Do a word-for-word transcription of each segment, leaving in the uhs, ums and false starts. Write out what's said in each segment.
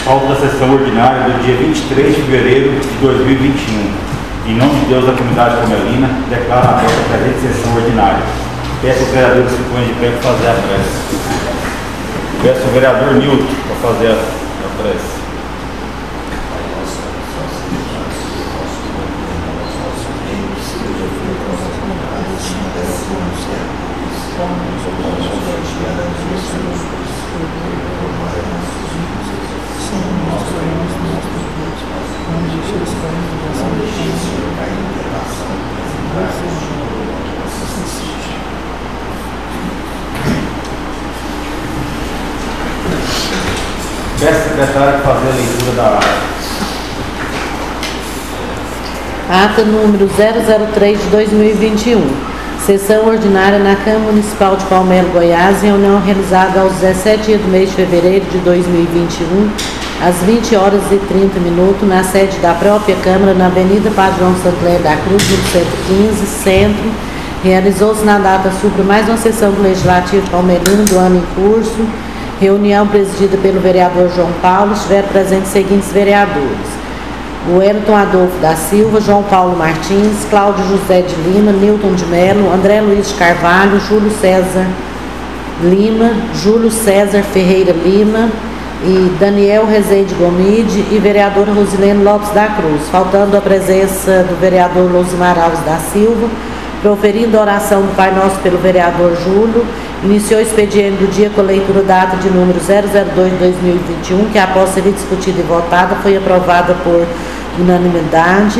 pauta da sessão ordinária do dia vinte e três de fevereiro de dois mil e vinte e um. Em nome de Deus da comunidade Comelina, declaro aberta a presente sessão ordinária. Peço aos vereadores que põem de pé para fazer a prece. Peço ao vereador Nilton para fazer a, a prece. Peço à secretária para fazer a leitura da ata. Ata número zero zero três de dois mil e vinte e um. Sessão ordinária na Câmara Municipal de Palmelo, Goiás, em reunião realizada aos dezessete dias do mês de fevereiro de dois mil e vinte e um, às vinte horas e trinta minutos, na sede da própria Câmara, na Avenida Padre João Sancler da Cruz, no cento e quinze, Centro. Realizou-se na data supra mais uma sessão do Legislativo Palmelino do ano em curso. Reunião presidida pelo vereador João Paulo. Estiveram presentes os seguintes vereadores: o Wellington Adolfo da Silva, João Paulo Martins, Cláudio José de Lima, Nilton de Melo, André Luiz de Carvalho, Júlio César Lima, Júlio César Ferreira Lima e Daniel Rezende Gomide e vereadora Rosilene Lopes da Cruz, faltando a presença do vereador Losimar Alves da Silva. Proferindo a oração do Pai Nosso pelo vereador Júlio, iniciou o expediente do dia com a leitura da ata de número zero zero dois de dois mil e vinte e um, que após ser discutida e votada, foi aprovada por unanimidade.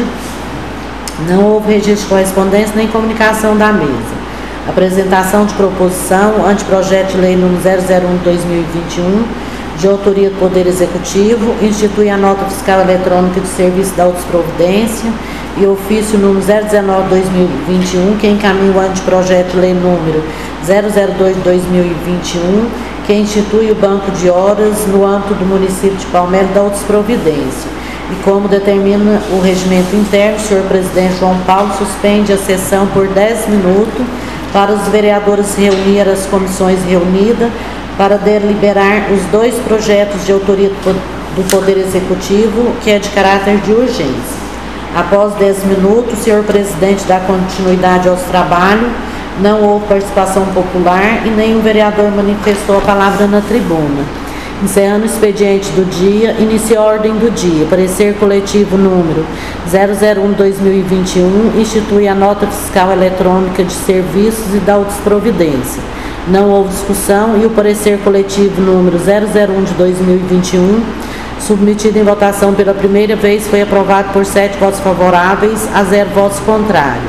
Não houve registro de correspondência nem comunicação da mesa. Apresentação de proposição, anteprojeto de lei número zero zero um de dois mil e vinte e um, de autoria do Poder Executivo, institui a nota fiscal eletrônica de serviço da autoprovidência e ofício número zero dezenove de dois mil e vinte e um, que encaminha o anteprojeto de lei número zero zero dois de dois mil e vinte e um, que institui o banco de horas no âmbito do município de Palmelo da autoprovidência. E como determina o regimento interno, o senhor presidente João Paulo suspende a sessão por dez minutos para os vereadores reunir as comissões reunidas para deliberar os dois projetos de autoria do Poder Executivo, que é de caráter de urgência. Após dez minutos, o senhor presidente dá continuidade aos trabalhos. Não houve participação popular e nenhum vereador manifestou a palavra na tribuna. Encerrando o expediente do dia, inicia a ordem do dia. Parecer coletivo número zero zero um de dois mil e vinte e um, institui a nota fiscal eletrônica de serviços e da autoprovidência. Não houve discussão e o parecer coletivo número zero zero um de dois mil e vinte e um, submetido em votação pela primeira vez, foi aprovado por sete votos favoráveis a zero votos contrários.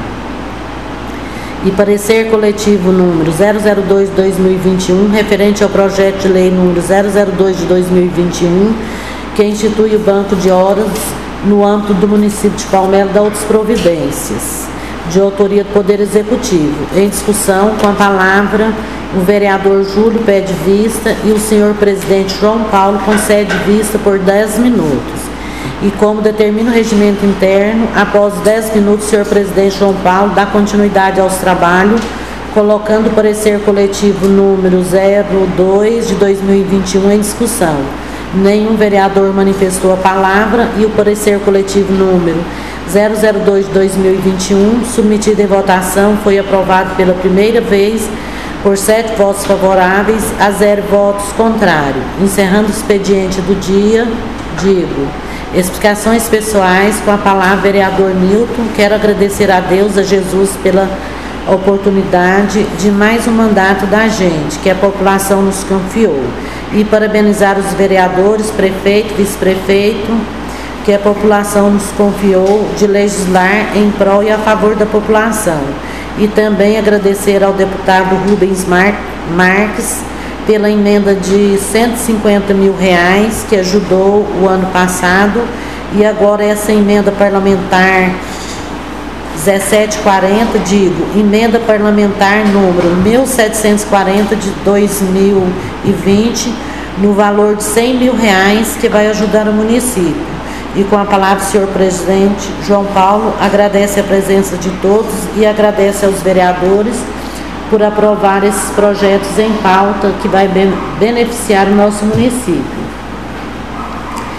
E parecer coletivo número zero zero dois de dois mil e vinte e um, referente ao projeto de lei número zero zero dois de dois mil e vinte e um, que institui o banco de horas no âmbito do município de Palmelo da Outras Providências, de autoria do Poder Executivo. Em discussão, com a palavra, o vereador Júlio pede vista e o senhor presidente João Paulo concede vista por dez minutos. E como determina o regimento interno, após dez minutos, o senhor presidente João Paulo dá continuidade aos trabalhos, colocando o parecer coletivo número zero dois de dois mil e vinte e um em discussão. Nenhum vereador manifestou a palavra e o parecer coletivo número zero zero dois de dois mil e vinte e um, submetido em votação, foi aprovado pela primeira vez por sete votos favoráveis a zero votos contrários. Encerrando o expediente do dia, digo: explicações pessoais, com a palavra vereador Nilton. Quero agradecer a Deus, a Jesus, pela oportunidade de mais um mandato da gente, que a população nos confiou. E parabenizar os vereadores, prefeito, vice-prefeito, que a população nos confiou de legislar em prol e a favor da população. E também agradecer ao deputado Rubens Mar Marques pela emenda de cento e cinquenta mil reais que ajudou o ano passado, e agora essa emenda parlamentar dezessete quarenta, digo, emenda parlamentar número mil setecentos e quarenta de dois mil e vinte, no valor de cem mil reais, que vai ajudar o município. E com a palavra o senhor presidente João Paulo agradece a presença de todos e agradece aos vereadores por aprovar esses projetos em pauta que vai beneficiar o nosso município.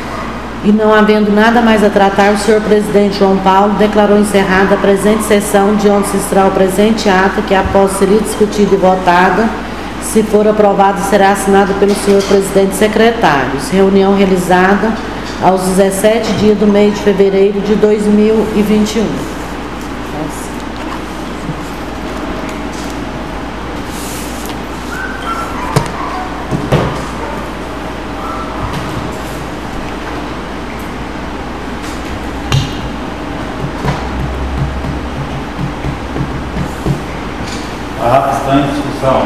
E não havendo nada mais a tratar, o senhor presidente João Paulo declarou encerrada a presente sessão, de onde se extrai o presente ato, que após ser discutida e votada, se for aprovado, será assinado pelo senhor presidente e secretários. Reunião realizada aos dezessete dias do mês de fevereiro de dois mil e vinte e um. A ata está em discussão.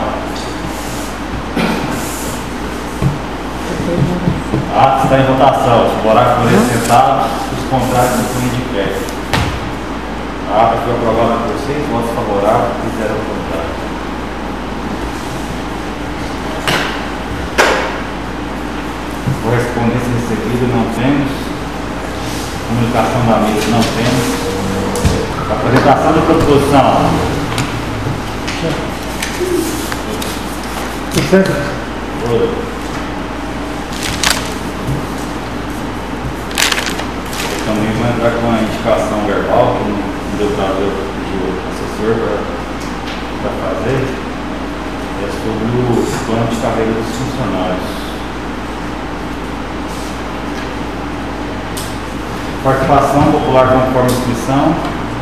A ata está em votação. Os favoráveis forem sentados, os contrários se põem de pé. A ata foi aprovada por seis votos favoráveis e zero contrários. Correspondência recebida não temos. Comunicação da mesa não temos. Apresentação da proposição. Tudo certo? Oi. Eu também vou entrar com uma indicação verbal que não deu para ver o assessor para fazer. É sobre o plano de carreira dos funcionários. Participação popular conforme inscrição.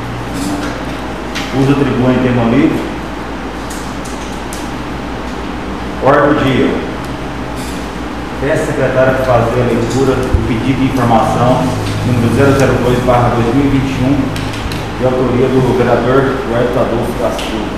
Uso a tribuna em tema livre. Ordem do dia. Peço à secretária para fazer a leitura do pedido de informação número zero zero dois barra dois mil e vinte e um, de autoria do vereador Wellington Adolfo da Silva.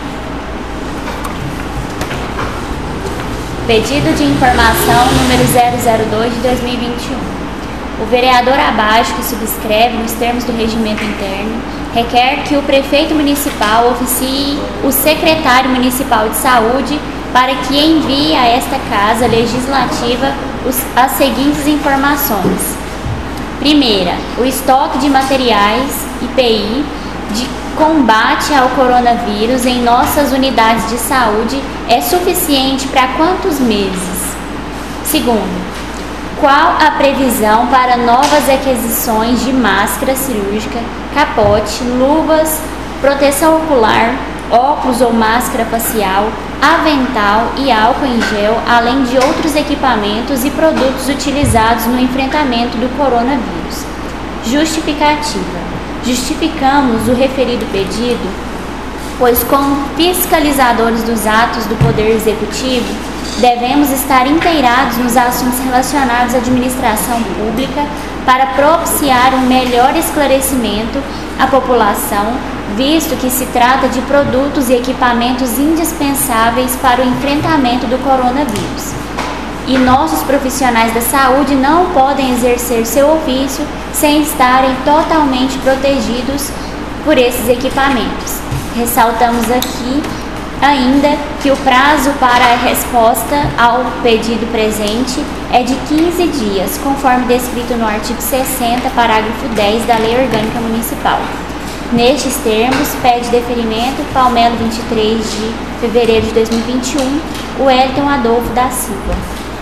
Pedido de informação número zero zero dois de dois mil e vinte e um. O vereador abaixo, que subscreve nos termos do regimento interno, requer que o prefeito municipal oficie o secretário municipal de saúde para que envie a esta Casa Legislativa os, as seguintes informações. Primeira, o estoque de materiais I P I de combate ao coronavírus em nossas unidades de saúde é suficiente para quantos meses? Segundo, qual a previsão para novas aquisições de máscara cirúrgica, capote, luvas, proteção ocular, óculos ou máscara facial, avental e álcool em gel, além de outros equipamentos e produtos utilizados no enfrentamento do coronavírus? Justificativa. Justificamos o referido pedido, pois como fiscalizadores dos atos do Poder Executivo, devemos estar inteirados nos assuntos relacionados à administração pública para propiciar um melhor esclarecimento à população, visto que se trata de produtos e equipamentos indispensáveis para o enfrentamento do coronavírus. E nossos profissionais da saúde não podem exercer seu ofício sem estarem totalmente protegidos por esses equipamentos. Ressaltamos aqui ainda que o prazo para a resposta ao pedido presente é de quinze dias, conforme descrito no artigo sessenta, parágrafo dez da Lei Orgânica Municipal. Nestes termos, pede deferimento Palmelo, vinte e três de fevereiro de dois mil e vinte e um, o Wellington Adolfo da Silva.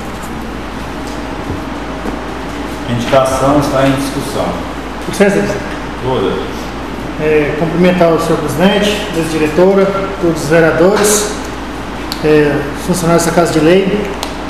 A indicação está em discussão. César, Toda. é, cumprimentar o senhor presidente, a diretora, todos os vereadores, é, funcionários da Casa de Lei.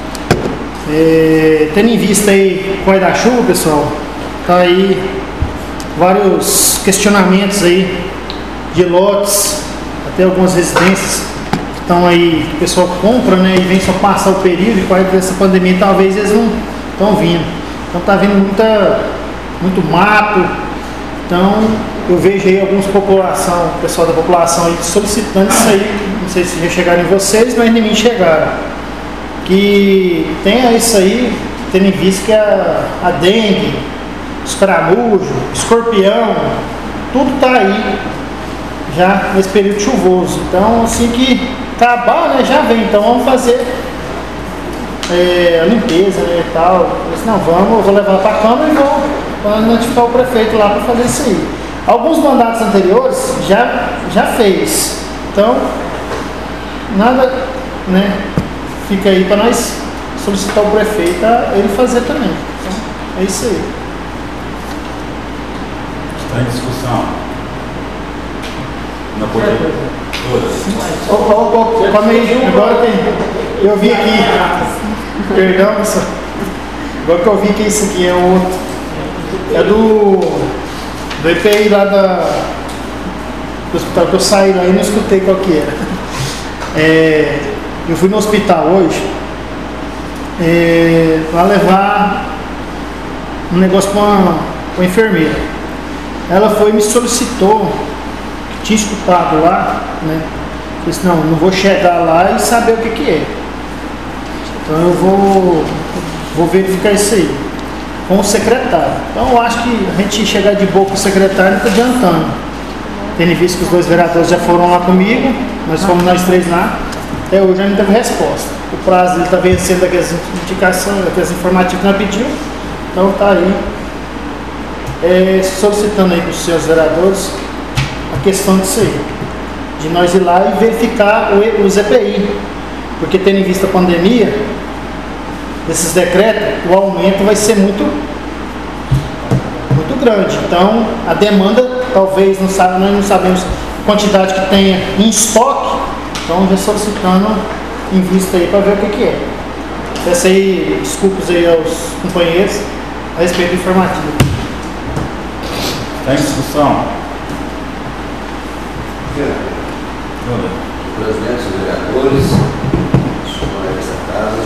É, tendo em vista aí o da chuva, pessoal, tá aí vários questionamentos aí de lotes, até algumas residências que estão aí, o pessoal compra, né, e vem só passar o período, e com essa pandemia talvez eles não estão vindo. Então tá vindo muita, muito mato. Então eu vejo aí alguns população, o pessoal da população aí solicitando isso aí, não sei se já chegaram em vocês, mas nem me chegaram. Que tenha isso aí, tendo em vista que a, a dengue, escaramujo, escorpião, tudo está aí já nesse período chuvoso. Então, assim que acabar, né, já vem. Então, vamos fazer é, a limpeza, né, e tal. Eu disse, não, vamos, eu vou levar para a Câmara e vou, vou notificar o prefeito lá para fazer isso aí. Alguns mandatos anteriores já, já fez. Então, nada, né, fica aí para nós solicitar o prefeito a ele fazer também. Então, É isso aí. Está em discussão. Não pode. Todas. Ô, ô, ô, calma aí, agora tem. Eu vi aqui. Perdão, pessoal. Agora que eu vi que isso aqui é o outro. É do. Do E P I lá da. Do hospital que eu saí lá e não escutei qual que era. É, eu fui no hospital hoje. É, para levar um negócio com a, com a enfermeira. Ela foi e me solicitou, que tinha escutado lá, né? Eu disse, não, não vou chegar lá e saber o que que é. Então eu vou, vou verificar isso aí com o secretário. Então eu acho que a gente chegar de boa com o secretário não está adiantando. Tendo visto que os dois vereadores já foram lá comigo, nós fomos nós três lá, até hoje ainda não teve resposta. O prazo ele está vencendo aquelas indicações, aquelas informativas que nós pedimos, então está aí. É, solicitando aí para os seus vereadores a questão disso aí, de nós ir lá e verificar o, os E P I, porque tendo em vista a pandemia, desses decretos, o aumento vai ser muito, muito grande. Então, a demanda, talvez, não sabe, nós não sabemos a quantidade que tenha em estoque, então, já solicitando em vista aí para ver o que, que é. Peço aí desculpas aí aos companheiros a respeito do informativo. Está em discussão. Presidente, os vereadores, senhores dessa casa,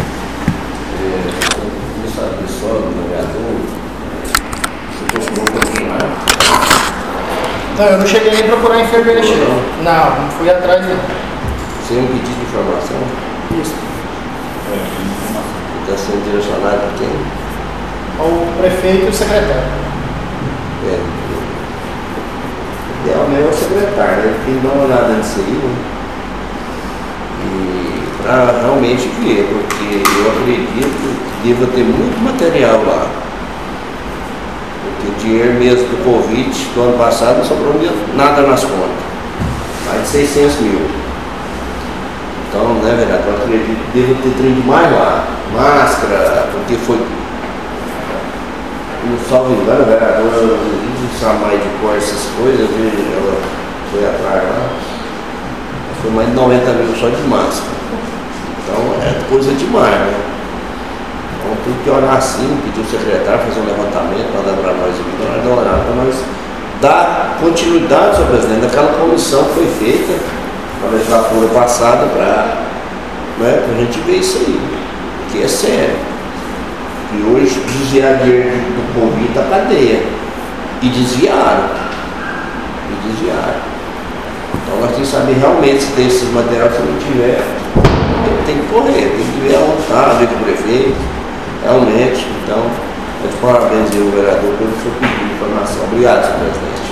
o Estado pessoal do vereador, você procurou continuar? Não, eu não cheguei nem a procurar a enfermeira. Não, não, não fui atrás não. Sem um pedido de informação? Isso. Está sendo direcionado para quem? Ao prefeito e o secretário. É, idealmente é o secretário, né? Tem que dar uma olhada nisso aí, né? E para realmente ver, porque eu acredito que deva ter muito material lá. Porque o dinheiro mesmo do Covid do ano passado não sobrou nada nas contas. Mais de seiscentos mil. Então, né, vereador, eu acredito que deva ter trem demais lá. Máscara, porque foi. Não salvo engano, a vereadora não sabe mais de cor essas coisas, ela foi atrás lá. Foi mais de noventa mil só de máscara. Então é coisa demais, né? Então tem que olhar assim, pedir o secretário fazer um levantamento, mandar para nós aqui, para nós dar uma olhada, para nós dar continuidade, senhor presidente, daquela comissão que foi feita na legislatura passada para, né, a gente ver isso aí, porque é sério. E hoje desviar dinheiro do Covid da cadeia. E desviaram. E desviaram. Então nós temos que saber realmente se tem esses materiais, se não tiver, tem que correr, tem que ver aonde está, ver com o prefeito, realmente. Então, eu te parabéns aí, o vereador, pelo seu pedido de informação. Obrigado, senhor presidente.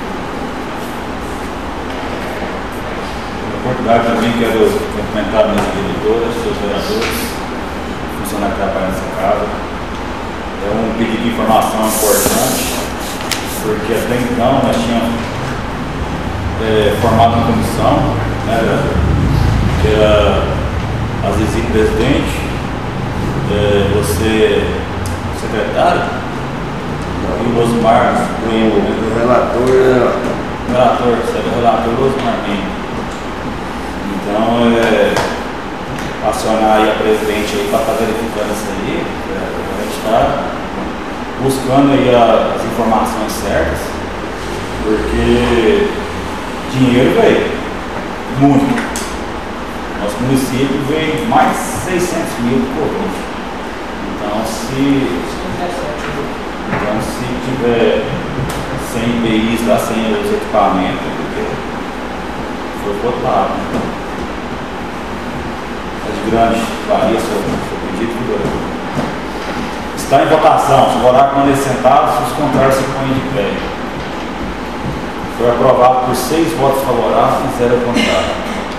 A oportunidade também quero cumprimentar minhas diretoras, seus vereadores, funcionários que trabalham nessa casa. É um pedido de informação importante, porque até então nós tínhamos é, formado uma comissão, né, que era a Zizi presidente, é, você secretário, e o Osmar, o, O relator, né? o relator, você era o relator Osmar Mendes. Então, é, acionar aí a presidente aí para estar verificando isso aí, é, a gente está buscando aí a, as informações certas, porque dinheiro veio, muito. Nosso município veio mais de seiscentos mil do Covid. Então se, então, se tiver sem I P Is lá, sem os equipamentos, porque foi votado. De grande varia seu, seu pedido, figurante. Está em votação. Se o oráculo permanecer sentado, se os contrários se põem de pé. Foi aprovado por seis votos favoráveis e zero contrários.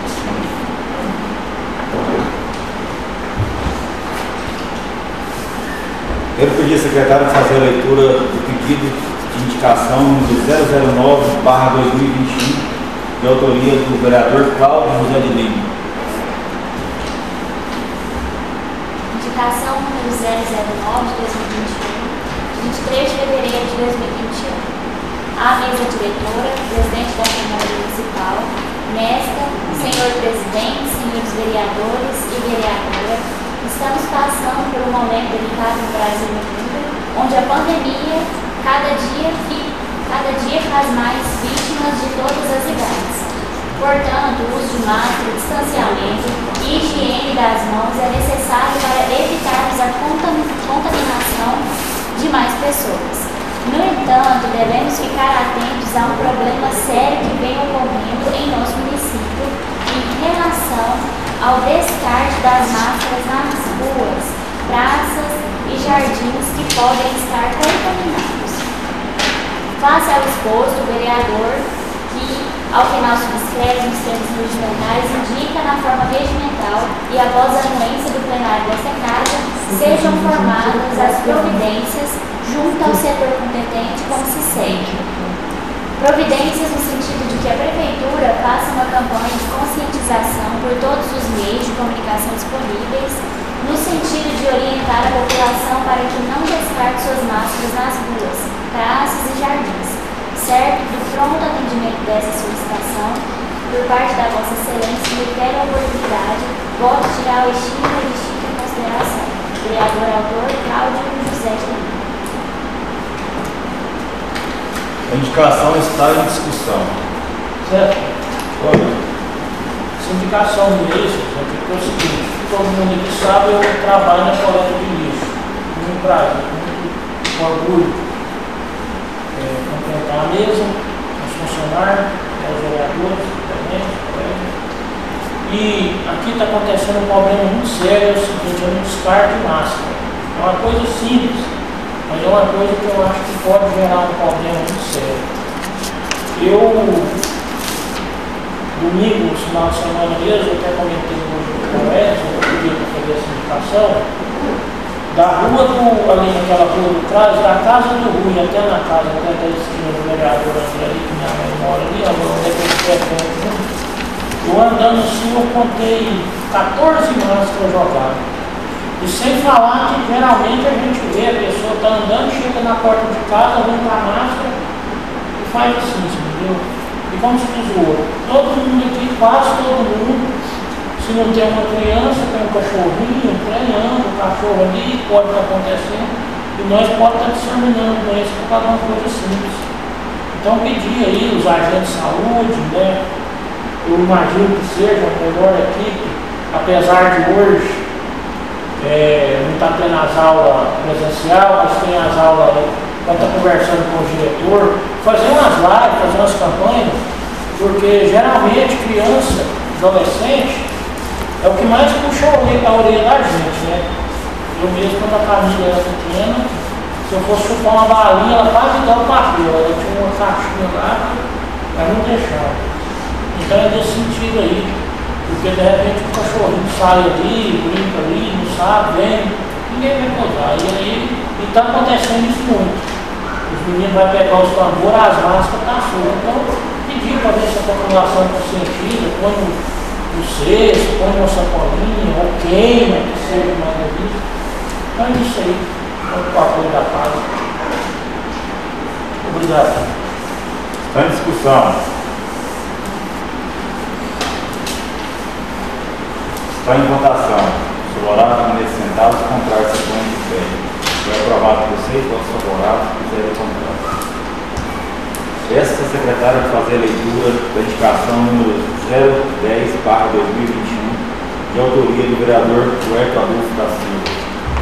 Quero pedir ao secretário de fazer a leitura do pedido de indicação número zero zero nove barra dois mil e vinte e um, de autoria do vereador Cláudio José de Lima. Indicação número zero zero nove de dois mil e vinte e um, vinte e três de fevereiro de dois mil e vinte e um. A mesa diretora, presidente da Câmara Municipal, nesta, senhor presidente, senhores vereadores e vereadora, estamos passando por um momento delicado no Brasil e no mundo, onde a pandemia cada dia, cada dia faz mais vítimas de todas as idades. Portanto, o uso de máscara, distanciamento e higiene das mãos é necessário para evitarmos a contaminação de mais pessoas. No entanto, devemos ficar atentos a um problema sério que vem ocorrendo em nosso município em relação ao descarte das máscaras nas ruas, praças e jardins que podem estar contaminados. Face ao exposto, o vereador, que ao final subscreve nos termos regimentais, indica na forma regimental e após a anuência do plenário desta Casa, sejam formadas as providências junto ao setor competente como se segue. Providências no sentido de que a Prefeitura faça uma campanha de conscientização por todos os meios de comunicação disponíveis, no sentido de orientar a população para que não descarte suas máscaras nas ruas, praças e jardins. Certo do pronto atendimento dessa solicitação, por parte da Vossa Excelência, me quero a oportunidade, voto tirar o estímulo e estímulo em consideração. Vereador autor Cláudio José de Lima. A indicação está em discussão. Certo? Oi. Essa indicação de lixo é o seguinte: todo mundo aqui sabe, eu trabalho na coleta de lixo. Muito prazer, muito orgulho. É, completar a mesa, os funcionários, os vereadores, também. E aqui está acontecendo um problema muito sério, é o seguinte: é um descarte de máscara. É uma coisa simples, mas é uma coisa que eu acho que pode gerar um problema muito sério. Eu, domingo, no final de semana mesmo, eu até comentei hoje com o Coércio, eu pedi para fazer essa indicação, da rua do, ali naquela rua do trás, da casa do Rui até na casa, até da esquina do vereador ali, que minha mãe mora ali, onde é que eu estou, eu andando assim, eu contei quatorze máscaras jogadas. E sem falar que geralmente a gente vê a pessoa está andando, chega na porta de casa, arranca a máscara e faz assim, entendeu? E como se diz o outro, todo mundo aqui, quase todo mundo, se não tem uma criança, tem um cachorrinho, treinando, um cachorro ali, pode estar acontecendo, e nós podemos estar disseminando doença por causa de uma coisa simples. Então pedir aí os agentes de saúde, né? Eu imagino que seja a melhor equipe, apesar de hoje É, não está tendo as aulas presenciais, mas tem as aulas para estar conversando com o diretor, fazer umas lives, fazer umas campanhas, porque geralmente criança, adolescente, é o que mais puxa a orelha, a orelha da gente, né? Eu mesmo, quando a família era pequena, se eu fosse chupar uma balinha, ela quase dava o papel, ela tinha uma caixinha lá, mas não deixava. Então é nesse sentido aí. Porque de repente o cachorrinho sai ali, brinca ali, não sabe, vem, ninguém vai posar. E aí está acontecendo isso muito. Os meninos vão pegar os tambores, as máscaras estão soltas. Então, pedir para ver se a população conscientiza, põe no, no cesto, põe na sacolinha, ou queima, que seja mais ali. Então é isso aí. Vamos para o apoio da paz. Obrigado. Está em discussão. Está em votação. Se o horário permanecer sentado, os contrários se põem de pé. Foi aprovado por vocês, votos favoráveis, se quiserem contrário. Peço à secretária de fazer a leitura da indicação número zero dez barra dois mil e vinte e um, de autoria do vereador Huerto Adolfo da Silva.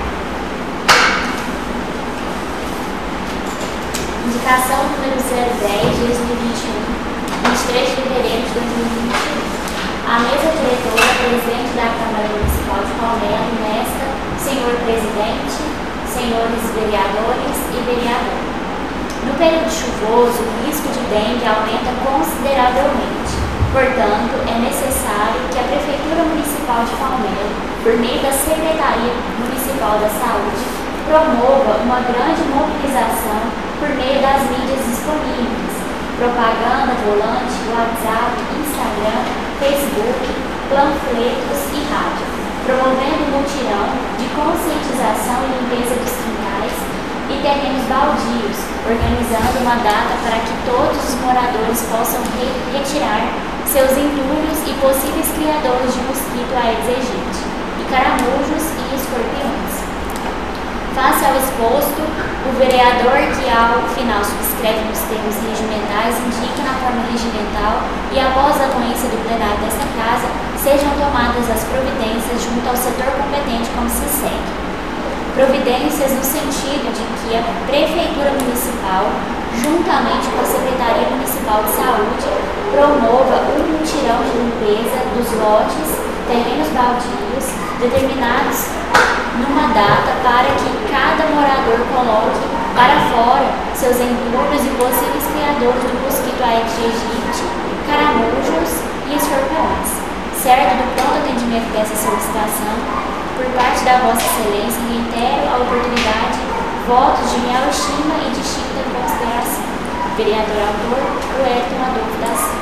Indicação número zero dez de dois mil e vinte e um, vinte e três de fevereiro de dois mil e vinte e um. A mesa diretora, presidente da Câmara Municipal de Palmelo, nesta, senhor presidente, senhores vereadores e vereadora. No período chuvoso, o risco de dengue aumenta consideravelmente. Portanto, é necessário que a Prefeitura Municipal de Palmelo, por meio da Secretaria Municipal da Saúde, promova uma grande mobilização por meio das mídias disponíveis, propaganda, volante, WhatsApp, Instagram, Facebook, panfletos e rádio, promovendo um mutirão de conscientização e limpeza dos quintais e terrenos baldios, organizando uma data para que todos os moradores possam re retirar seus entulhos e possíveis criadores de mosquito Aedes aegypti, e caramujos e escorpiões. Face ao exposto, o vereador que ao final subscreve nos termos regimentais indica na forma regimental e após a anuência do plenário desta Casa, sejam tomadas as providências junto ao setor competente como se segue. Providências no sentido de que a Prefeitura Municipal, juntamente com a Secretaria Municipal de Saúde, promova um mutirão de limpeza dos lotes, terrenos baldios, determinados numa data para que cada morador coloque para fora seus entulhos e possíveis criadores do mosquito Aedes aegypti, caramujos e escorpiões. Certo do pronto atendimento dessa solicitação, por parte da Vossa Excelência, reitero a oportunidade, votos de minha estima e distinta consideração. Vereador autor, o Elton Adolfo da Silva.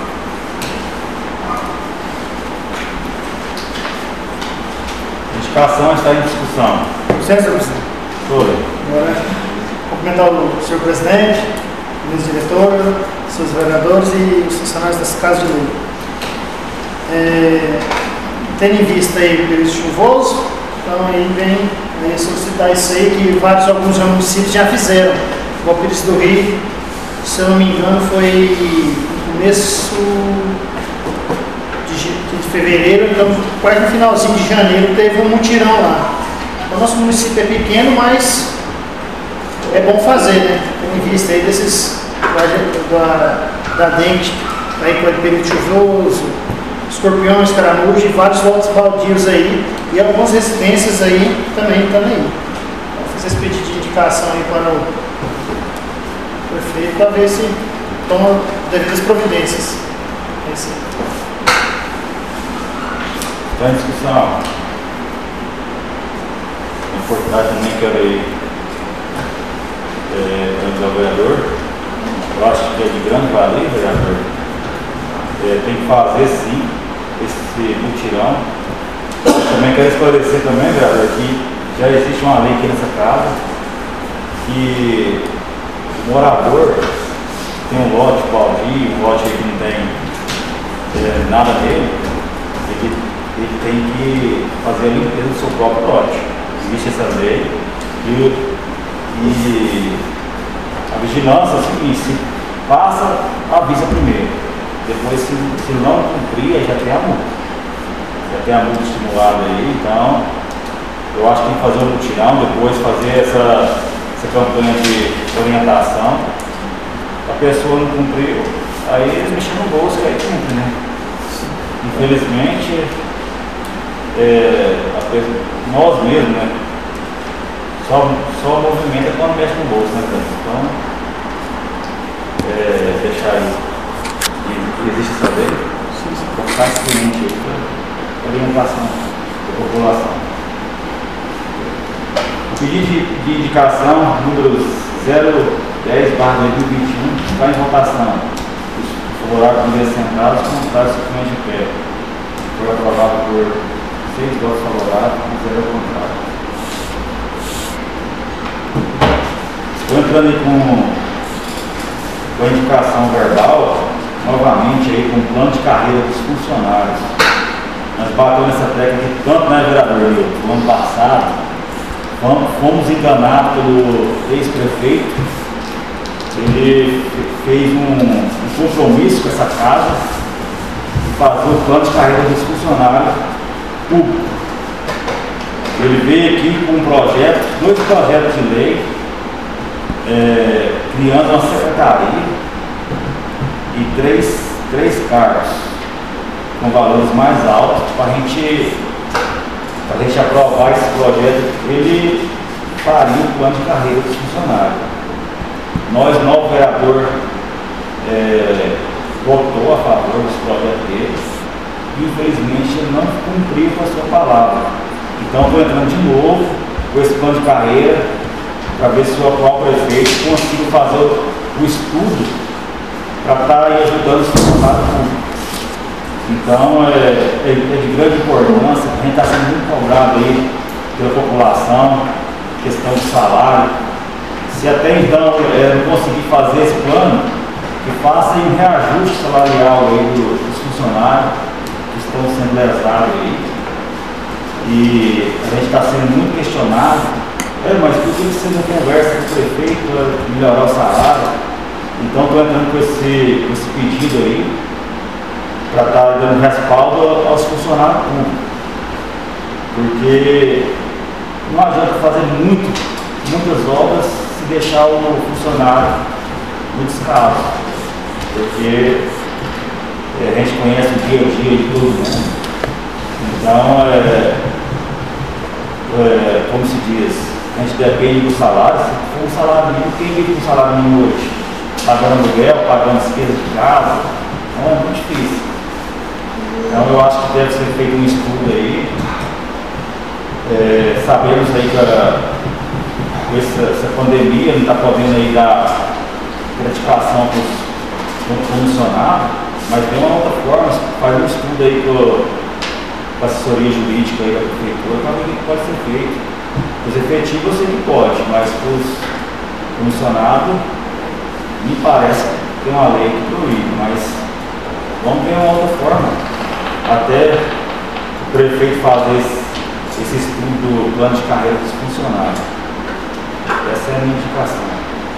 A indicação está em discussão. Licença, presidente. Oi. Agora, cumprimentar o senhor presidente, o vice-diretor, seus vereadores e os funcionários dessa Casa de Lei. É, tendo em vista aí o período chuvoso, então aí vem aí solicitar isso aí que vários alguns municípios já fizeram. O Pires do Rio, se eu não me engano, foi no começo de, de fevereiro, então quase no finalzinho de janeiro teve um mutirão lá. O nosso município é pequeno, mas é bom fazer, né? Tendo em vista aí desses da, da dengue, aí com o período chuvoso, escorpiões, caramujos e vários lotes baldios aí e algumas residências aí também estão aí. Vou fazer esse pedido de indicação aí para o prefeito para ver se toma devidas providências. É isso aí. Está em discussão. É importante também que eu é, ao vereador. Eu acho que é de grande valia, vereador. É, tem que fazer sim esse mutirão. Eu também quero esclarecer também, vereador, que já existe uma lei aqui nessa casa que o morador tem um lote baldio, um lote que não tem é, nada dele, ele, ele tem que fazer a limpeza do seu próprio lote. Existe essa lei e, e a vigilância é o seguinte, se passa, avisa primeiro. Depois, se, se não cumprir, já tem a multa. Já tem a multa estimulada aí, então eu acho que tem que fazer um mutirão, depois fazer essa, essa campanha de orientação. A pessoa não cumpriu, aí eles mexem no bolso e aí cumpre, né? Infelizmente, é, a pessoa, nós mesmos, né? Só, só movimenta quando mexe no bolso, né? Então, é, deixar aí. Existe essa lei, para ficar ciente da orientação da população. O pedido de, de indicação número zero dez barra dois mil e vinte e um está em votação. Os favoráveis por dias sentados, contrários simplesmente de pé. Foi aprovado por seis votos favoráveis e zero ao contrário. Estou entrando aí com, com a indicação verbal. Novamente aí com o plano de carreira dos funcionários. Nós batemos nessa tecla aqui tanto na vereador do ano passado, fomos enganados pelo ex-prefeito. Ele fez um, um compromisso com essa casa de fazer o plano de carreira dos funcionários públicos. Ele veio aqui com um projeto, dois projetos de lei, é, criando uma secretaria e três, três cargos com valores mais altos para a gente, para a gente aprovar esse projeto. Ele faria o plano de carreira dos funcionários. Nós, novo vereador, é, votou a favor desse projeto dele e infelizmente ele não cumpriu com a sua palavra. Então estou entrando de novo com esse plano de carreira para ver se o atual prefeito consiga fazer o, o estudo para estar aí ajudando os funcionários públicos. Então, é, é, é de grande importância, a gente está sendo muito cobrado aí pela população, questão de salário, Se até então é, não conseguir fazer esse plano, que faça aí um reajuste salarial aí do, dos funcionários que estão sendo lesados aí. E a gente está sendo muito questionado, é, mas por que você não conversa com o prefeito para melhorar o salário? Então estou entrando com esse, com esse pedido aí para estar tá dando respaldo aos funcionários públicos. Porque não adianta fazer muito, muitas obras se deixar o funcionário no descaso. Porque é, a gente conhece o dia a dia de todo mundo. Então, é, é, como se diz, a gente depende do salário. Se for um salário mínimo, quem vive com salário mínimo hoje? Pagando aluguel, pagando despesa de casa, então é muito difícil. Então eu acho que deve ser feito um estudo aí. É, sabemos aí que a, com essa, essa pandemia não está podendo aí dar gratificação para os funcionários, mas tem uma outra forma, faz um estudo aí com a assessoria jurídica aí da prefeitura para ver o que pode ser feito. Os efetivos eu sei que pode, mas para os funcionários me parece que tem uma lei que proíbe, mas vamos ver uma outra forma. Até o prefeito fazer esse, esse estudo do plano de carreira dos funcionários. Essa é a minha indicação.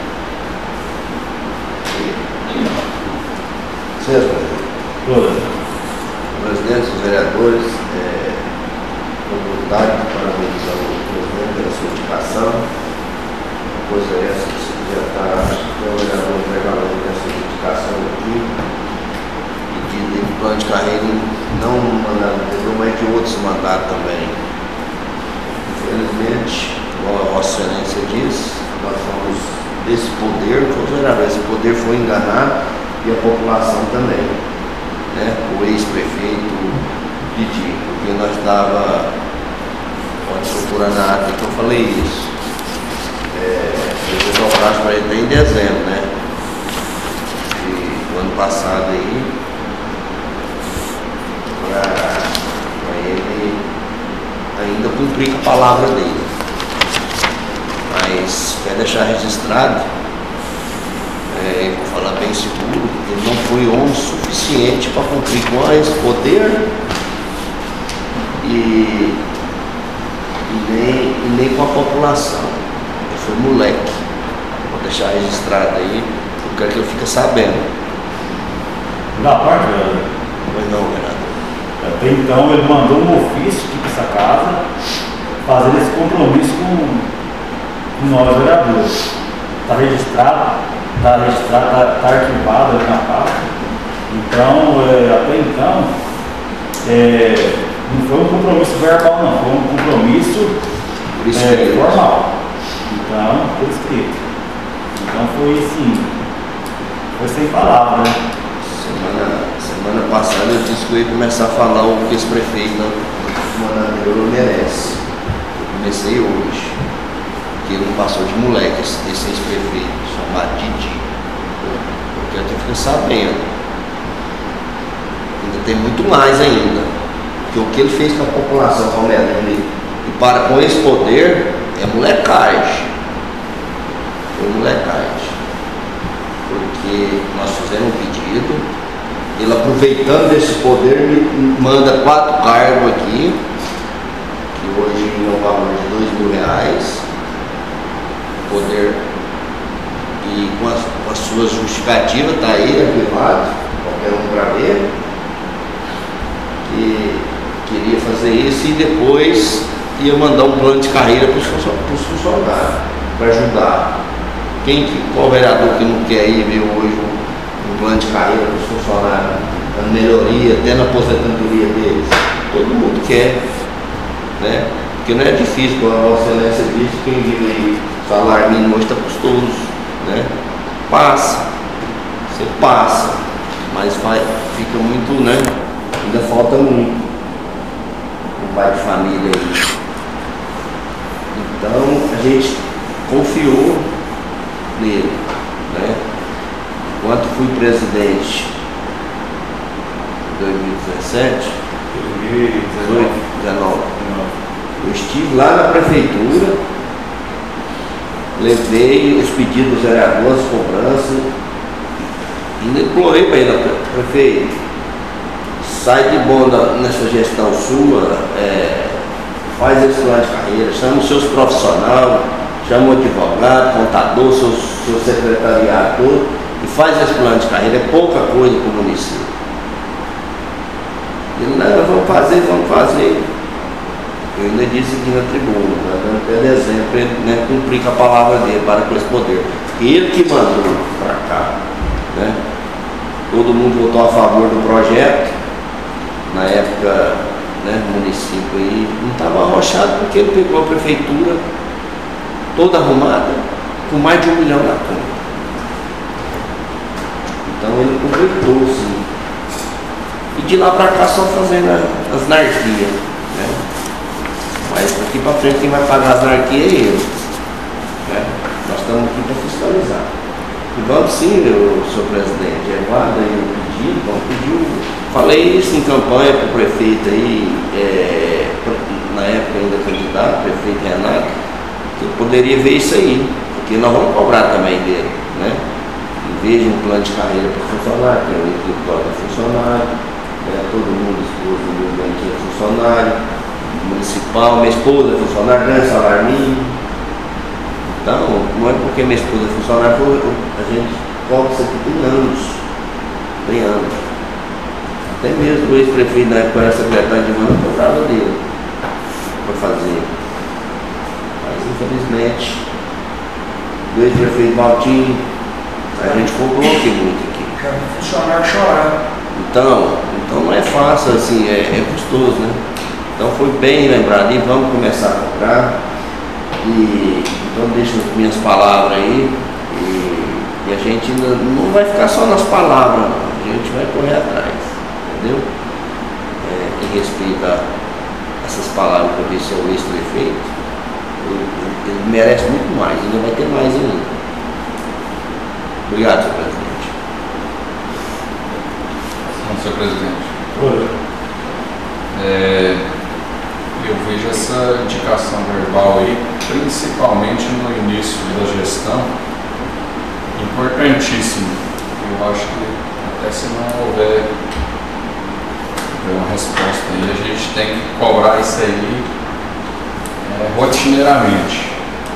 Senhor presidente. Todas. Presidente, os vereadores, é, com vontade de parabenizar o presidente pela sua indicação. Coisa essa que se já está, o vereador prevalendo dessa indicação aqui, pedindo de plano de carreira, não mandado pelo, mas de outros mandados também. Infelizmente, como a Vossa Excelência diz, nós somos desse poder, os vereadores, esse poder foi enganar e a população também. Né? O ex-prefeito pediu, porque nós estava, pode procurar na ata que eu falei isso. É, eu vou prazo para ele até em dezembro, né? E o ano passado aí, para ele ainda cumprir com a palavra dele. Mas quer deixar registrado, é, vou falar bem seguro, ele não foi homem suficiente para cumprir com esse poder e, e, nem, e nem com a população. Foi moleque. Vou deixar registrado aí, eu quero que ele fique sabendo. Da parte, vereador? Pois não, vereador. Até então ele mandou um ofício aqui para essa casa, fazendo esse compromisso com, com nós vereadores. Está registrado, está registrado, está tá arquivado ali na pasta. Então, é, até então, é, não foi um compromisso verbal não, foi um compromisso é, formal. Então, foi escrito. Então foi assim, foi sem palavras, né? Semana, semana passada eu disse que eu ia começar a falar o que esse prefeito na semana anterior merece. Eu comecei hoje, porque ele não passou de moleque, esse, esse ex-prefeito, chamado Didi. Porque eu tenho que ficar sabendo. Ainda tem muito mais ainda. Porque o que ele fez com a população palmeirense e para com esse poder é molecagem. Foi molecagem. Porque nós fizemos um pedido, ele aproveitando desse poder me manda quatro cargos aqui, que hoje é um valor de dois mil reais, poder, e com as, com as suas justificativas, está aí arquivado, qualquer um para ver, que queria fazer isso e depois ia mandar um plano de carreira para os funcionários, para ajudar. Quem, qual vereador que não quer ir ver hoje um, um plano de carreira para os funcionários, a melhoria, até na aposentadoria deles? Todo mundo quer, né? Porque não é difícil, como a Vossa Excelência disse, quem vive aí, salário mínimo hoje está custoso, né? Passa, você passa, mas vai, fica muito, né? Ainda falta muito. Um pai de família aí. Então a gente confiou nele, né? Enquanto fui presidente em dois mil e dezessete, dois mil e dezenove, eu estive lá na prefeitura levei os pedidos dos vereadores, cobranças, e ainda implorei para ele, prefeito, sai de bom da, nessa gestão sua, é, faz esse plano de carreira, chama os seus profissionais, chama o advogado, contador, seu, seu secretariado todo, e faz esse plano de carreira, é pouca coisa para o município. Ele, não, vamos fazer, vamos fazer. Eu ainda disse aqui na tribuna, né, dando até exemplo, ele, né, cumprir com a palavra dele para com esse poder. Ele que mandou para cá, né? Todo mundo votou a favor do projeto, na época, né, o município aí não estava arrochado porque ele pegou a prefeitura toda arrumada, com mais de um milhão na conta. Então ele completou, sim. E de lá para cá só fazendo as narquias, né? Mas daqui para frente quem vai pagar as narquias é ele, né? Nós estamos aqui para fiscalizar. E vamos sim, meu senhor presidente, Eduardo aí o pedido, vamos pedir. Falei isso em campanha para o prefeito aí, é, na época ainda candidato, prefeito Renato, que poderia ver isso aí, porque nós vamos cobrar também dele, né? Em vez de um plano de carreira para funcionário, tem um escritório de funcionário, né? Todo mundo, esposa do meu bem é funcionário, municipal, minha esposa é funcionária, ganha salário mínimo. Então, não é porque minha esposa é funcionária, a gente cobra isso aqui tem anos, tem anos. Até mesmo o ex-prefeito na época era secretário de mão, cobrava dele para fazer. Mas infelizmente, o ex-prefeito Valtinho, a gente cobrou aqui muito aqui. Já vi funcionário chorar. Então, então não é fácil assim, é, é custoso, né? Então foi bem lembrado e vamos começar a cobrar. E então deixo as minhas palavras aí. E, e a gente não, não vai ficar só nas palavras, não. A gente vai correr atrás, entendeu? É, em respeito a essas palavras que eu disse ao ex-prefeito, ele, ele merece muito mais, ainda vai ter mais ainda. Obrigado, senhor presidente. Senhor presidente. É, eu vejo essa indicação verbal aí, principalmente no início da gestão, importantíssimo. Eu acho que até se não houver, houver uma resposta aí, a gente tem que cobrar isso aí é, rotineiramente.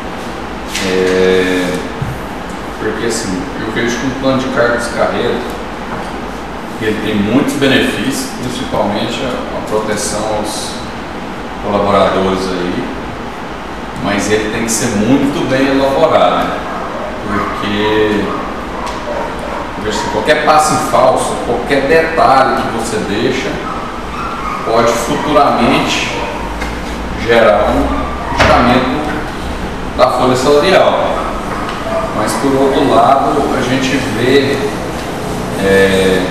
É, porque assim, eu vejo que um plano de cargos e carreira, ele tem muitos benefícios, principalmente a, a proteção aos colaboradores aí, mas ele tem que ser muito bem elaborado, porque assim, qualquer passo em falso, qualquer detalhe que você deixa, pode futuramente gerar um ajustamento da folha salarial. Mas por outro lado, a gente vê é,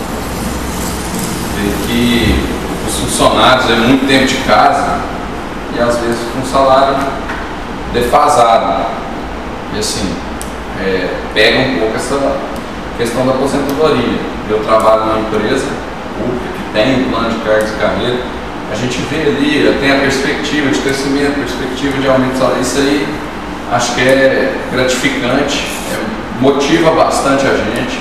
que os funcionários é muito tempo de casa e às vezes com um salário defasado. E assim, é, pega um pouco essa questão da aposentadoria. Eu trabalho numa empresa pública que tem um plano de cargos e carreira, a gente vê ali, tem a perspectiva de crescimento, perspectiva de aumento de salário. Isso aí acho que é gratificante, é, motiva bastante a gente.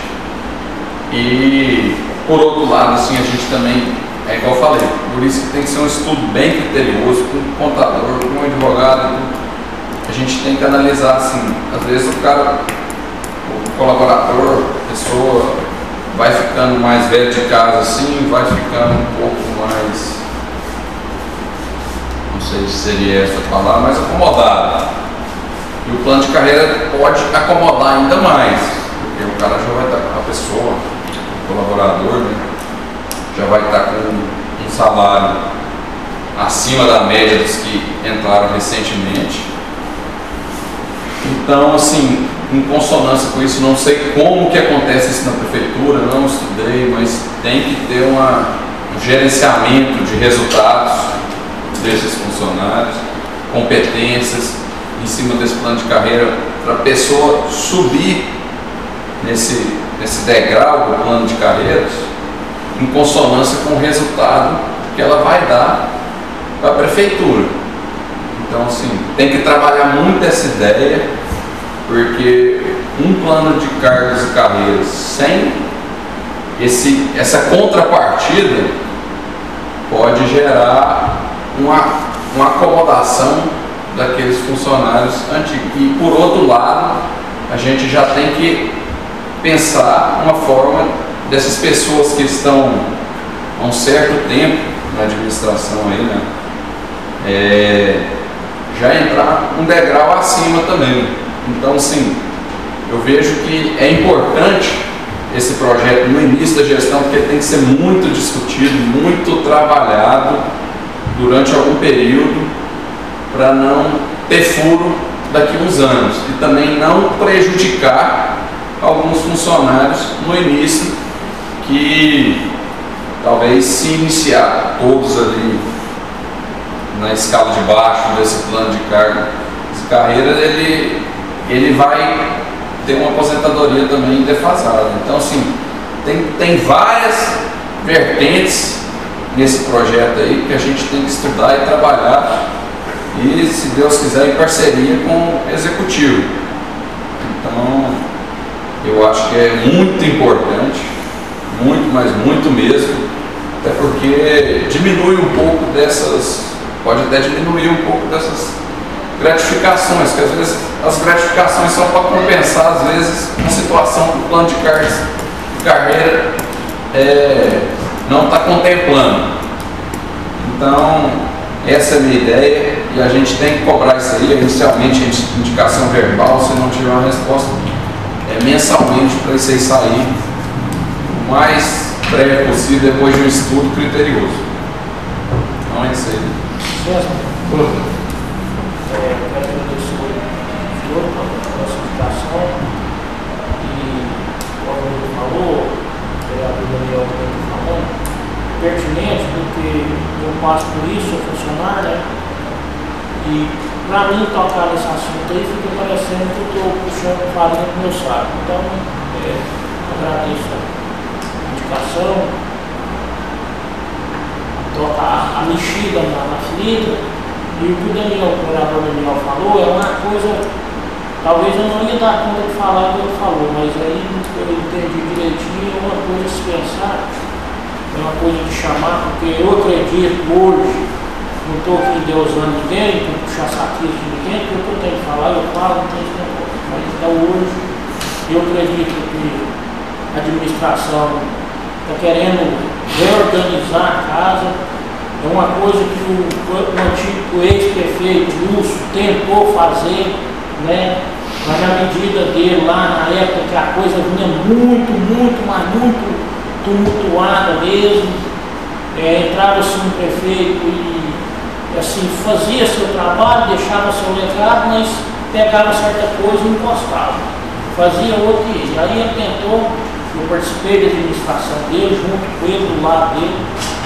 E por outro lado, assim, a gente também, é igual eu falei, por isso que tem que ser um estudo bem criterioso, com um contador, com um advogado. A gente tem que analisar, assim, às vezes o cara, o colaborador, a pessoa vai ficando mais velho de casa, assim, vai ficando um pouco mais, não sei se seria essa palavra, mais acomodado. E o plano de carreira pode acomodar ainda mais, porque o cara já vai estar com a pessoa, o colaborador, né, já vai estar com um salário acima da média dos que entraram recentemente. Então, assim, em consonância com isso, não sei como que acontece isso na prefeitura, não estudei, mas tem que ter uma, um gerenciamento de resultados desses funcionários, competências em cima desse plano de carreira, para a pessoa subir nesse, nesse degrau do plano de carreiras em consonância com o resultado que ela vai dar para a prefeitura. Então, assim, tem que trabalhar muito essa ideia porque um plano de cargos e carreiras sem esse, essa contrapartida pode gerar uma, uma acomodação daqueles funcionários antigos. E por outro lado, a gente já tem que pensar uma forma dessas pessoas que estão há um certo tempo na administração aí, né, é, já entrar um degrau acima também. Então, sim, eu vejo que é importante esse projeto no início da gestão, porque ele tem que ser muito discutido, muito trabalhado durante algum período, para não ter furo daqui a uns anos e também não prejudicar alguns funcionários no início, que talvez se iniciar todos ali na escala de baixo desse plano de carga de carreira, ele, ele vai ter uma aposentadoria também defasada. Então, assim, tem, tem várias vertentes nesse projeto aí que a gente tem que estudar e trabalhar, e, se Deus quiser, em parceria com o Executivo. Então, eu acho que é muito importante, muito, mas muito mesmo, até porque diminui um pouco dessas, pode até diminuir um pouco dessas gratificações, que às vezes as gratificações são para compensar, às vezes, uma situação que o plano de carreira é, não está contemplando. Então, essa é a minha ideia, e a gente tem que cobrar isso aí, inicialmente indicação verbal, se não tiver uma resposta, é, mensalmente, para isso aí sair o mais breve possível, depois de um estudo criterioso. Então é isso aí. César, é, eu quero agradecer o senhor pela sua indicação, e, como ele falou, o vereador Daniel também falou, pertinente, porque eu passo por isso, sou funcionário, né? E para mim tocar nesse assunto aí fica parecendo que eu estou puxando farinha do meu saco. Então, é, agradeço a indicação, toca a, a mexida na, na ferida, e o que o Daniel, o vereador Daniel falou, é uma coisa, talvez eu não ia dar conta de falar o que ele falou, mas aí eu entendi direitinho, é uma coisa a se pensar. É uma coisa de chamar, porque eu acredito hoje, não estou aqui endeusando ninguém, não puxar saquismo de ninguém, porque o que eu tenho que falar, eu falo, não tenho esse negócio. Mas então hoje, eu acredito que a administração está querendo reorganizar a casa. É uma coisa que o, o antigo ex-prefeito Lúcio tentou fazer, né? Mas na medida dele lá, na época que a coisa vinha muito, muito, mas muito tumultuada mesmo, é, entrava assim um prefeito e assim, fazia seu trabalho, deixava seu legado, mas pegava certa coisa e encostava, fazia outro e aí ele tentou, eu participei da administração dele, junto com ele, do lado dele.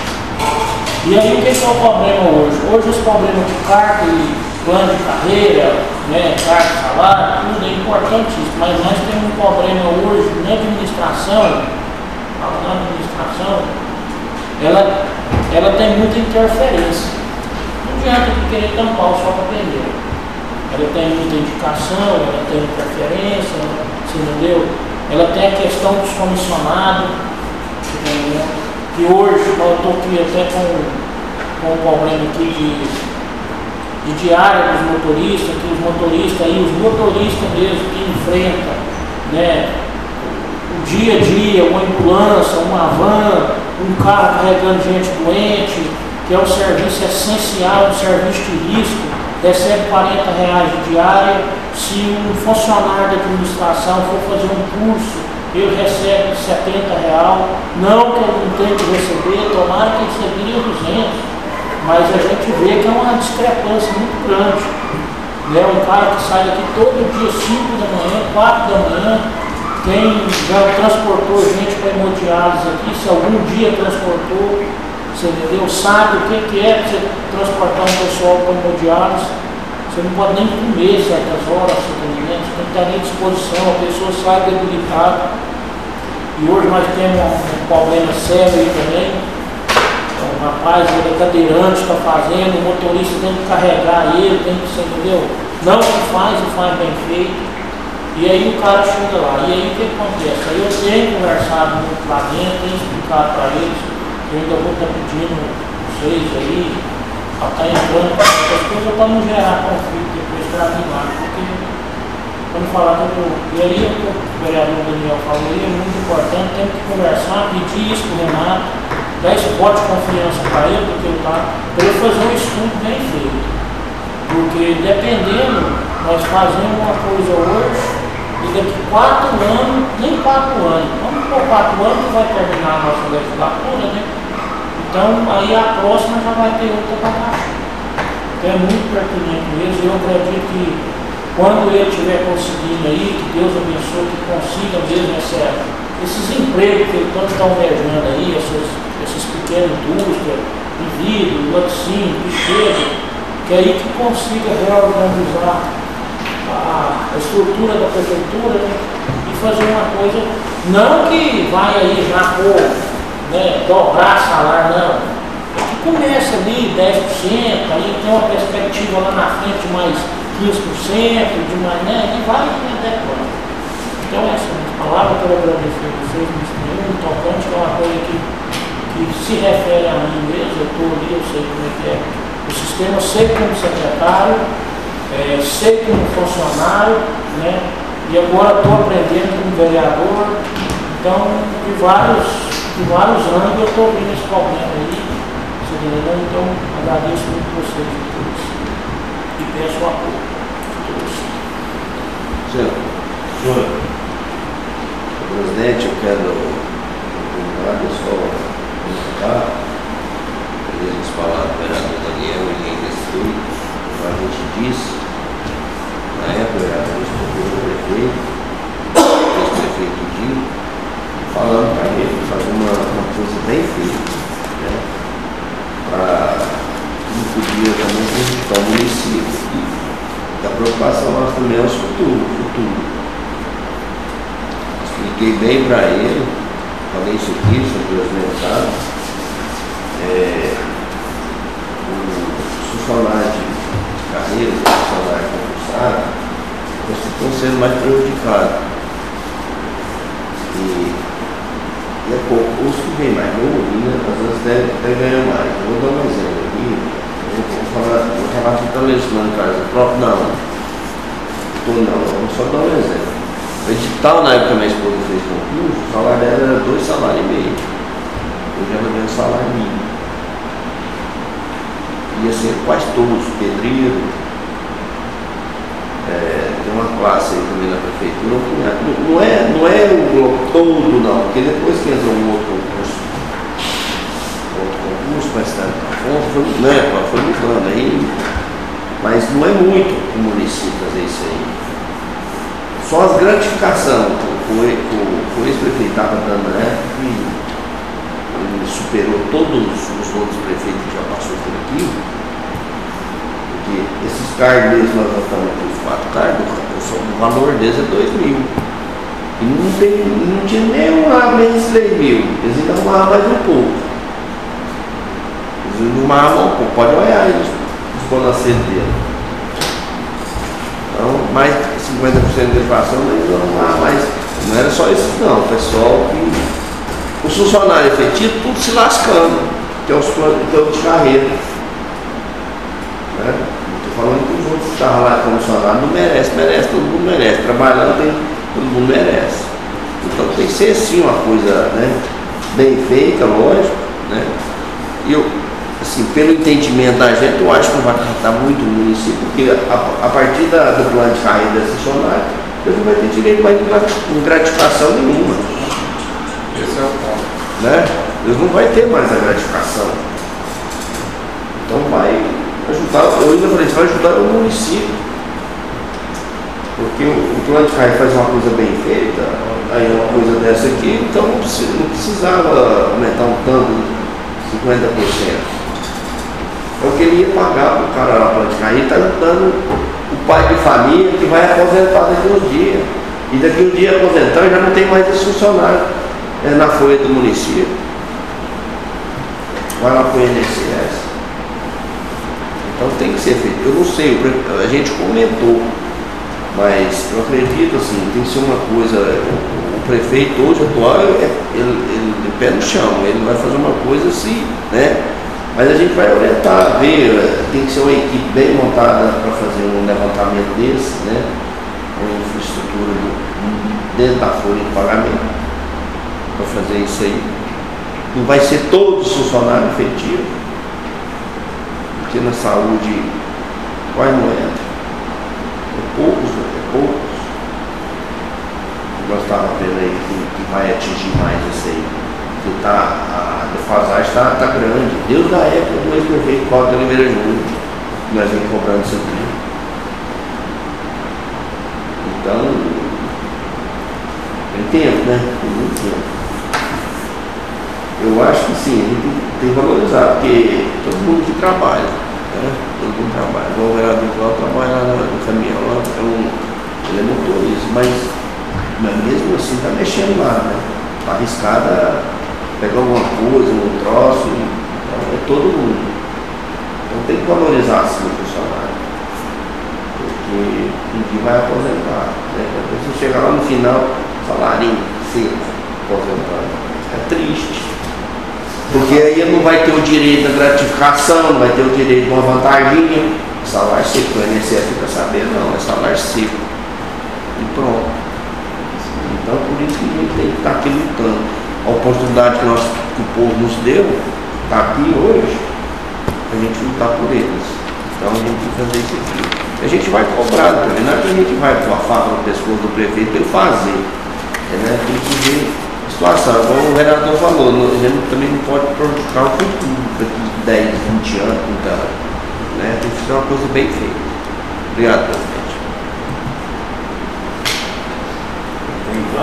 E aí o que é o problema hoje? Hoje os problemas de cargo e plano de carreira, né, cargo, salário, tudo é importantíssimo, mas nós temos um problema hoje na administração. Na administração, ela, ela tem muita interferência. Não adianta de querer tampar o sol para pneu. Ela tem muita indicação, ela tem interferência, você entendeu? Ela tem a questão dos comissionados, entendeu? Que hoje, eu estou aqui até com, com um problema aqui de, de diária dos motoristas, que os motoristas aí, os motoristas mesmo que enfrentam, né? O dia a dia, uma ambulância, uma van, um carro carregando gente doente, que é um serviço essencial, um serviço de risco, recebe quarenta reais de diária. Se um funcionário da administração for fazer um curso, ele recebe setenta reais. Não que ele não tenha que receber, tomara que ele receberia duzentos, mas a gente vê que é uma discrepância muito grande. Né? Um cara que sai daqui todo dia, cinco da manhã, quatro da manhã, quem já transportou gente para hemodiálise aqui, se algum dia transportou, você entendeu? Sabe o que, que é você transportar um pessoal para hemodiálise. Você não pode nem comer certas horas, você tá entendendo? Você tem que estar à disposição, a pessoa sai debilitada. E hoje nós temos um, um problema sério aí também. Um rapaz, ele é cadeirante, está fazendo, o motorista tem que carregar ele, tem que, você entendeu? Não que faz e faz bem feito. E aí o cara chega lá, e aí o que acontece? Aí eu tenho conversado muito lá dentro, tenho explicado para eles, eu ainda vou estar pedindo vocês aí, para estar entrando com essas coisas para não gerar conflito depois para mim lá, porque quando falar que eu tô, e aí o que o vereador Daniel falou aí é muito importante, temos que conversar, pedir isso para o Renato, dar esse voto de confiança para ele, porque eu tá, para ele fazer um estudo bem feito. Porque dependendo, nós fazemos uma coisa hoje, e daqui quatro anos, nem quatro anos, vamos por quatro anos que vai terminar a nossa legislatura, né? Então aí a próxima já vai ter outra batata. Então é muito pertinente mesmo, eu acredito que quando ele estiver conseguindo aí, que Deus abençoe, que consiga mesmo essa, esses empregos que ele tanto está almejando aí, essas, essas pequenas indústrias, de vidro, laticínio, bicheiro, que aí que consiga reorganizar a, a estrutura da prefeitura, né, e fazer uma coisa, não que vai aí já por, né, dobrar salário, não. É que começa ali dez por cento, aí tem uma perspectiva lá na frente de mais quinze por cento, de mais, né, e vai adequando. Então essa é a palavra que eu agradeço a vocês, muito tocante, é uma coisa que, que se refere a mim mesmo, eu estou ali, eu sei como é que é o sistema, sei como secretário, É, sei como funcionário, né? E agora estou aprendendo como vereador, então de vários, de vários anos eu estou vendo esse problema aí, então agradeço muito vocês a todos e peço o apoio de todos. Senhor, senhor, presidente, eu quero perguntar, pessoal, perguntar, eles falaram do vereador Daniel e ainda estou. A gente disse, na época, a gente procurou o prefeito, o prefeito Dinho, falando para ele fazer uma, uma coisa bem feita, né? Para não podia também prejudicar o município. E a preocupação nossa também é o futuro, futuro. Expliquei bem para ele, falei isso aqui, sobre os mercados, é, o funcionário carreira, o salário concursado, estão sendo mais prejudicados. E, e é pouco. Os que vêm mais novo, né, às vezes até, até ganham mais. Eu vou dar um exemplo aqui. Eu vou falar, vou falar que está legislando casa próprio, não. Estou não, eu vou só dar um exemplo. O edital, na época que minha esposa fez concurso, o salário dela era dois salários e meio. Hoje ela ganha um salário mínimo. Ia ser quase todos, pedreiro, é, tem uma classe aí também na prefeitura, não é, não é o bloco todo não, porque depois que entra um outro concurso, outro concurso para estar na fonte, foi, né, foi mudando aí, mas não é muito o município fazer isso aí. Só as gratificações que o ex-prefeito estava dando, né, ele superou todos os outros prefeitos que já passou por aqui, porque esses cargos mesmo, nós estamos com os quatro cargos, o valor deles é dois mil. E não, tem, não tinha nem uma menos três mil, eles ainda arrumavam mais um pouco. Eles ainda arrumavam um pouco, pode olhar aí os bonacentos dele. Então, mais cinquenta por cento de inflação, mas não arrumavam mais. Não era só isso não, o pessoal que. Os funcionários efetivos, tudo se lascando, que é os planos de carreira. Né? Estou falando que os outros que estavam lá como funcionário não merece, merece, todo mundo merece. Trabalhando, tem, todo mundo merece. Então tem que ser assim uma coisa, né, bem feita, lógico. Né? E eu, assim, pelo entendimento da gente, eu acho que não vai tratar muito o município, porque a, a partir da, do plano de carreira desse funcionário, ele não vai ter direito mais de gratificação nenhuma. Esse é o ponto. Né? Eles não vai ter mais a gratificação. Então vai ajudar, eu ainda falei, vai ajudar o município. Porque o, o plano de carreira faz uma coisa bem feita, aí é uma coisa dessa aqui, então não, precisa, não precisava aumentar um tanto, cinquenta por cento. Eu queria pagar para o cara lá, o plano de carreira, está ajudando o pai de família que vai aposentar daqui a um dia. E daqui a um dia aposentar já não tem mais esse funcionário. É na folha do município, vai lá para o I N S S. Então tem que ser feito. Eu não sei, a gente comentou, Mas eu acredito assim, tem que ser uma coisa, o, o prefeito hoje atual, é, ele, ele de pé no chão, ele vai fazer uma coisa assim, né? Mas a gente vai orientar, ver, tem que ser uma equipe bem montada para fazer um levantamento desse, né? Uma infraestrutura do, dentro da folha de pagamento, para fazer isso aí. Não vai ser todos os funcionários efetivos, porque na saúde quase não entra. É poucos, né? É poucos. Nós estávamos vendo aí que, que vai atingir mais isso aí. Que tá, a defasagem está tá grande. Desde a época do ex-prefeito Cláudio Oliveira Júnior, nós vamos cobrando isso aqui. Então, tem tempo, né? Tem muito tempo. Eu acho que sim, a gente tem que valorizar, porque todo mundo que trabalha, né? Todo mundo trabalha. O vereador Cláudio trabalha lá no caminhão, lá, é um, ele é motorista, mas, mas mesmo assim está mexendo lá, né? Está arriscada, pegar alguma coisa, um troço, então é todo mundo. Então tem que valorizar assim o funcionário, porque ninguém vai aposentar, né? Depois você chegar lá no final, salário seco, aposentado. É triste. Porque aí ele não vai ter o direito da gratificação, não vai ter o direito de uma vantaginha. Salário seco, o I N S S fica sabendo, não, é salário seco. E pronto. Então por isso que a gente tem que estar aqui lutando. A oportunidade que, nós, que o povo nos deu, está aqui hoje, a gente lutar por eles. Então a gente tem que fazer isso aqui. A gente vai cobrar também, não é que a gente vai pôr a faca no pescoço do prefeito para ele fazer. É, né? Tem que ver a situação. Como o vereador falou, a gente também não pode prejudicar o futuro daqui de dez, vinte anos, trinta anos. Né? Tem que ser uma coisa bem feita. Obrigado, presidente. Então,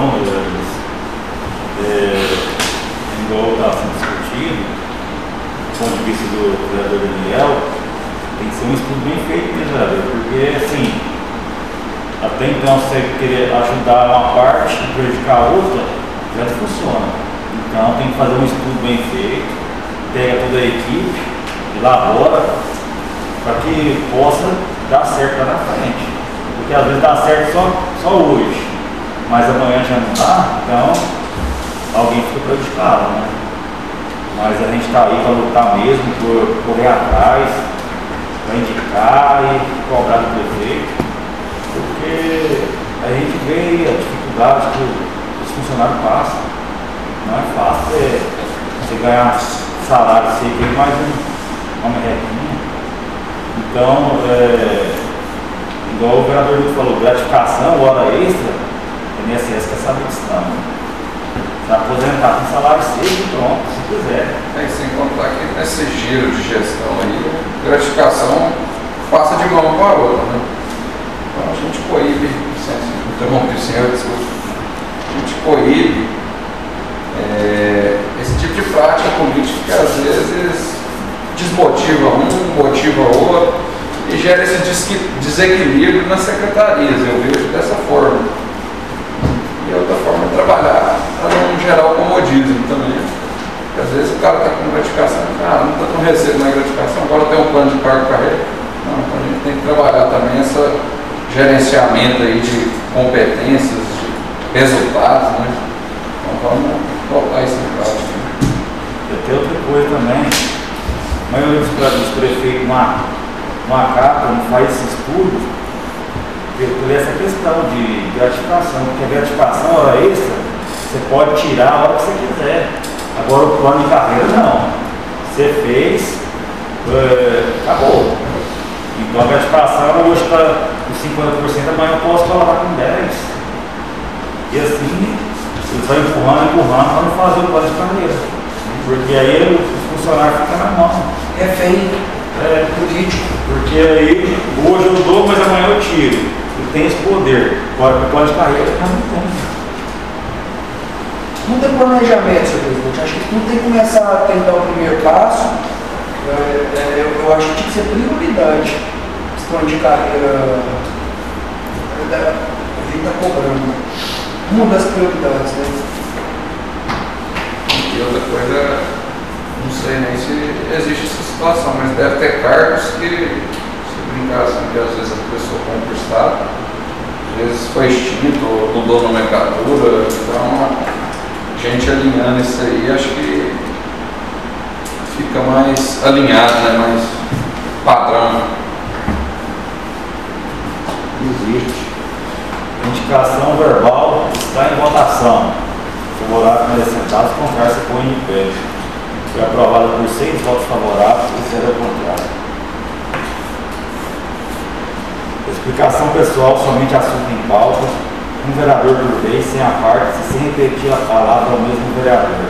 é, igual está sendo discutido, do ponto de vista do vereador Daniel, tem que ser um estudo bem feito, né, vereador? Porque, assim, até então você querer ajudar uma parte e prejudicar a outra, já não funciona. Então tem que fazer um estudo bem feito, pega toda a equipe, elabora, para que possa dar certo lá na frente. Porque às vezes dá certo só, só hoje, mas amanhã já não dá, então alguém fica prejudicado, né? Mas a gente está aí para lutar mesmo, por correr atrás, para indicar e cobrar do prefeito, porque a gente vê a dificuldade que os funcionários passam. Não é fácil é, você ganhar salário seco e mais um, uma merrequinha. Então, é, igual o vereador Luto falou, gratificação, hora extra, o I N S S quer saber disso não. Se aposentar com salário seco e pronto, se quiser. É, sem contar que nesse giro de gestão aí, gratificação passa de mão para a outra, né? Então a gente coíbe, interrompi o senhor, desculpa, a gente coíbe é, esse tipo de prática política que às vezes desmotiva um, motiva outro e gera esse desequilíbrio nas secretarias, eu vejo dessa forma. E outra forma é trabalhar para não gerar o comodismo também. Porque às vezes o cara está com gratificação, ah, não está com recebo na gratificação, agora tem um plano de cargo para ele. Não, então a gente tem que trabalhar também esse gerenciamento aí de competências, de resultados, né? Então vamos voltar isso em prática. E tem outra coisa também, a maioria dos prefeitos não, não acata, não faz esse estudo por essa questão de gratificação, porque a gratificação, hora extra, você pode tirar a hora que você quiser. Agora o plano de carreira não. Você fez, é, acabou. Então a gratificação hoje está com cinquenta por cento, amanhã eu posso colocar com dez por cento. E assim, você vai empurrando, empurrando para não fazer o plano de carreira. Porque aí o funcionário fica na mão. É feio, é político. Porque aí, hoje eu dou, mas amanhã eu tiro. Ele tem esse poder. Agora, o plano de carreira não tem. Não tem planejamento, senhor presidente. Acho que tudo tem que começar a tentar o primeiro passo. É, é, eu, eu acho que tinha que ser prioridade. Esse plano de carreira. A gente está cobrando. Uma das prioridades, né? E outra coisa, não sei nem se existe essa situação, mas deve ter cargos que, se brincar assim, que às vezes a pessoa compra o Estado, vezes foi extinto ou mudou a nomenclatura, então a gente alinhando isso aí, acho que fica mais alinhado, né? Mais padrão. Existe. Indicação verbal está em votação. Favorável e assentados, conversa põe de pé. Foi aprovada por seis votos favoráveis e zero contrário. Explicação pessoal, somente assunto em pauta. Um vereador por vez, sem a parte, sem repetir a palavra ao mesmo vereador.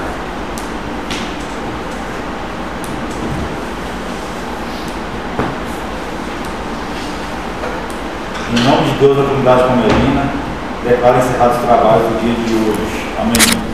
Em nome de Deus, da comunidade Pomerina, declaro encerrados os trabalhos do dia de hoje. Amém.